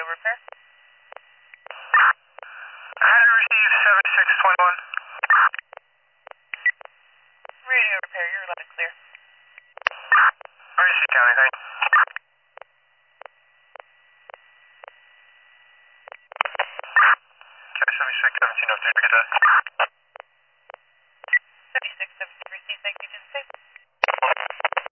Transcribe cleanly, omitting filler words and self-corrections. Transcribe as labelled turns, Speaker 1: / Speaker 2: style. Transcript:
Speaker 1: repair.
Speaker 2: I had to receive 7621.
Speaker 1: Radio repair, you're loud and clear.
Speaker 2: RC County, thanks. Okay, 761703, get that.
Speaker 1: 7617, receive, thank you.